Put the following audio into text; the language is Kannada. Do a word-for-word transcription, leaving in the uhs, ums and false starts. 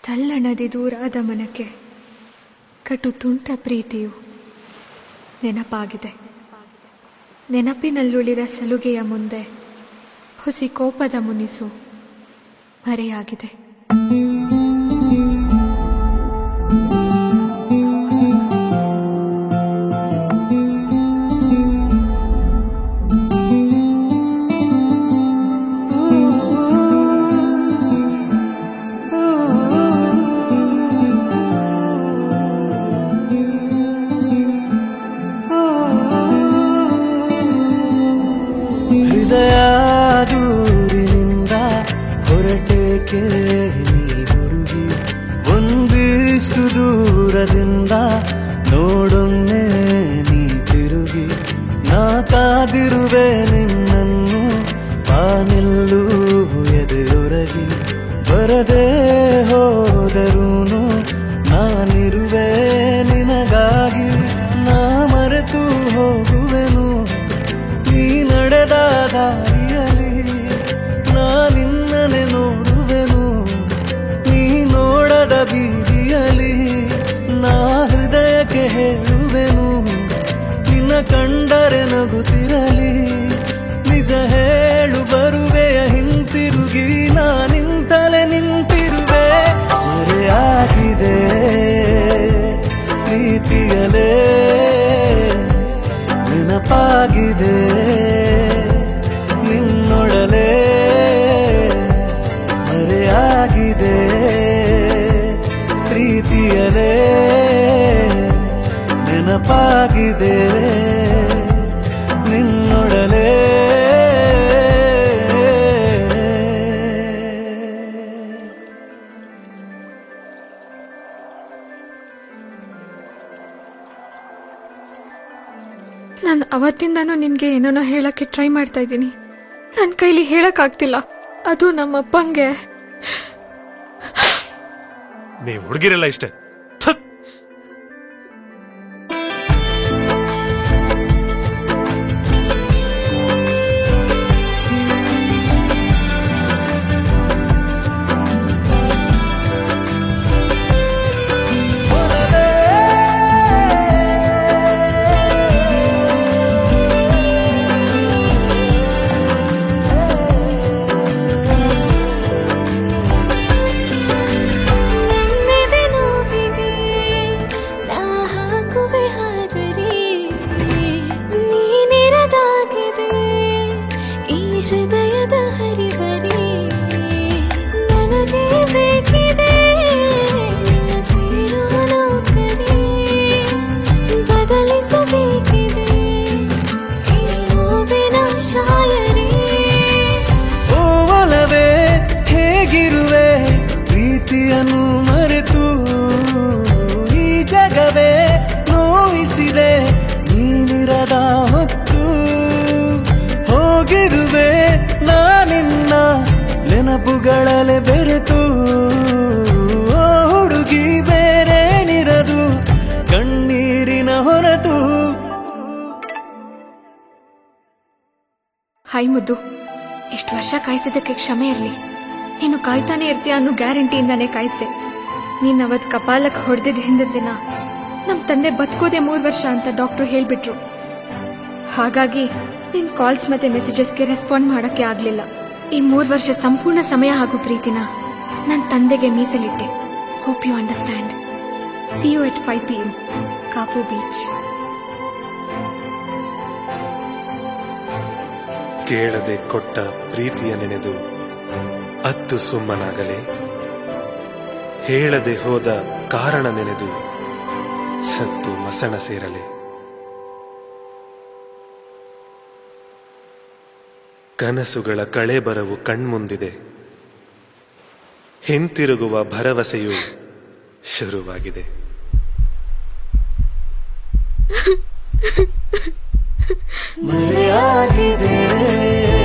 ತಲ್ಲಣದಿ ದೂರಾದ ಮನಕ್ಕೆ ಕಟು ತುಂಟ ಪ್ರೀತಿಯು ನೆನಪಾಗಿದೆ. ನೆನಪಿನಲ್ಲುಳಿದ ಸಲುಗೆಯ ಮುಂದೆ ಹುಸಿ ಕೋಪದ ಮುನಿಸು ಮರೆಯಾಗಿದೆ. ಹೃದಯ ದೂರಿನಿಂದ ಹೊರಟೇಕೆ ನೀ ಹುಡುಗಿ, ಒಂದಿಷ್ಟು ದೂರದಿಂದ ನೋಡೊಮ್ಮೆ ನೀ ತಿರುಗಿ. ನಾ ಕಾದಿರುವೆ ನಿನ್ನನ್ನು ಬಾನೆಲ್ಲೂ ಎದೆಯೊರಗಿ, ಬರದೇ ಹೋದರೂನು ನಾನಿರುವೆ ನಿನಗಾಗಿ. ನಾ ಮರೆತು ಹೋಗುವೆನು ನೀ ನಡೆದ ದಾರಿಯಲಿ, ನಾನಿನ್ನನೆ ನೋಡುವೆನು ನೀ ನೋಡದ ಬೀದಿಯಲಿ. ನಾ ಹೃದಯಕ್ಕೆ ಹೇಳುವೆನು ನಿನ್ನ ಕಂಡರೆ ನಗುತ್ತಿರಲಿ. ನಿಜ ಹೇಳು ಬರುವೆಯ ಹಿಂತಿರುಗಿ, ನಾನಿಂತಲೇ ನಿಂತಿರುವೆ. ಮರೆಯಾಗಿದೆ ಪ್ರೀತಿಯಲೇ ನೆನಪಾಗಿದೆ ನಿನ್ನೊಡಲೆ. ಮರೆಯಾಗಿದೆ ಪ್ರೀತಿಯಲೇ ನೆನಪಾಗಿದೆ ನಿನ್ನೊಡಲೆ. ನಾನು ಅವತ್ತಿಂದಾನು ನಿನ್ಗೆ ಏನೋ ಹೇಳಕ್ಕೆ ಟ್ರೈ ಮಾಡ್ತಾ ಇದ್ದೀನಿ. ನನ್ನ ಕೈಲಿ ಹೇಳಕ್ಕಾಗ್ತಿಲ್ಲ. ಅದು ನಮ್ಮಪ್ಪಂಗೆ. ನೀವು ಹುಡುಗಿರಲ್ಲ ಇಷ್ಟೇ. ಹೇಗಿರುವೆ ಪ್ರೀತಿಯನ್ನು ಮರೆತು, ಈ ಜಗವೇ ನೋಯಿಸಿದೆ ನೀನಿರದ ಹೊತ್ತು. ಹೋಗಿರುವೆ ನಾನಿನ್ನ ನೆನಪುಗಳಲೆ ಬೆರೆತು. ಓ ಹುಡುಗಿ ಬೇರೇನಿರದು ಕಣ್ಣೀರಿನ ಹೊರತು. ಹಾಯ್ ಮುದ್ದು, ಇಷ್ಟು ವರ್ಷ ಕಾಯಿಸಿದ್ದಕ್ಕೆ ಕ್ಷಮೆ ಇರಲಿ. ನೀನು ಕಾಯ್ತಾನೆ ಇರ್ತೀಯ ಅನ್ನೋ ಗ್ಯಾರಂಟಿಯಿಂದಾನೇ ಕಾಯಿಸ್ದೆ. ನೀನ್ ಅವತ್ ಕಪಾಲಕ್ಕೆ ಹೊಡೆದಿದ್ದ ಹಿಂದಿನ ದಿನ ನಮ್ ತಂದೆ ಬದುಕೋದೆ ಮೂರ್ ವರ್ಷ ಅಂತ ಡಾಕ್ಟ್ರು ಹೇಳ್ಬಿಟ್ರು. ಹಾಗಾಗಿ ನಿನ್ ಕಾಲ್ಸ್ ಮತ್ತೆ ಮೆಸೇಜಸ್ಗೆ ರೆಸ್ಪಾಂಡ್ ಮಾಡಕ್ಕೆ ಆಗ್ಲಿಲ್ಲ. ಈ ಮೂರ್ ವರ್ಷ ಸಂಪೂರ್ಣ ಸಮಯ ಹಾಗೂ ಪ್ರೀತಿನ ನನ್ ತಂದೆಗೆ ಮೀಸಲಿಟ್ಟೆ. Hope you understand. See you at five P M Kapu beach. ಕೇಳದೆ ಕೊಟ್ಟ ಪ್ರೀತಿಯ ನೆನೆದು ಅತ್ತು ಸುಮ್ಮನಾಗಲೇ, ಹೇಳದೆ ಹೋದ ಕಾರಣ ನೆನೆದು ಸತ್ತು ಮಸಣ ಸೇರಲೆ. ಕನಸುಗಳ ಕಳೆಬರವು ಕಣ್ಮುಂದಿದೆ, ಹಿಂತಿರುಗುವ ಭರವಸೆಯು ಶುರುವಾಗಿದೆ. ಮರೆಯಾಗಿದೆ